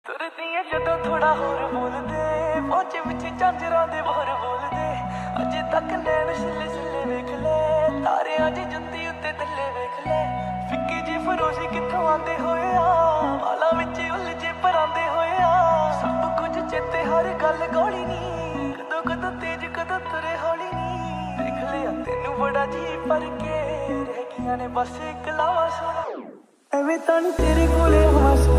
ਤੁਰਦੀਆਂ ਜਦੋਂ ਥੋੜਾ ਹੋਰ ਬੋਲਦੇ ਪਹੁੰਚੇ ਵਿੱਚ ਝਾਂਜਰਾਂ ਦੇ ਬੋਰ ਬੋਲਦੇ ਅਜੇ ਤੱਕ ਨੈਣ ਛਿੱਲੇ ਛਿੱਲੇ ਵੇਖ ਲੈ ਤਾਰਿਆਂ ਦੀ ਜੁੱਤੀ ਉੱਤੇ ਥੱਲੇ ਵੇਖ ਲੈ ਫਿੱਕੀ ਜੀ ਫਰੋਜ਼ੀ ਕਿੱਥੋਂ ਆਂਦੇ ਹੋਏ ਆ ਵਾਲਾਂ ਵਿੱਚ ਉਲਝੇ ਪਰਾਂਦੇ ਹੋਏ ਆ ਸਭ ਕੁਝ ਚੇਤੇ ਹਰ ਗੱਲ ਗੋਲੀ ਨੀ ਕਦੋਂ ਕਦੋਂ ਤੇਜ਼ ਕਦੋਂ ਤੁਰੇ ਹੌਲੀ ਨੀ ਦੇਖ ਲਿਆ ਤੈਨੂੰ ਬੜਾ ਜੀ ਪਰ ਕੇ ਰਹਿ ਗਈਆਂ ਨੇ ਬਸ ਇੱਕ ਲਾਵਾ ਸੁਣਾ ਐਵੇਂ ਤਾਂ ਨੀ ਤੇਰੇ ਕੋਲੇ ਹਵਾਸ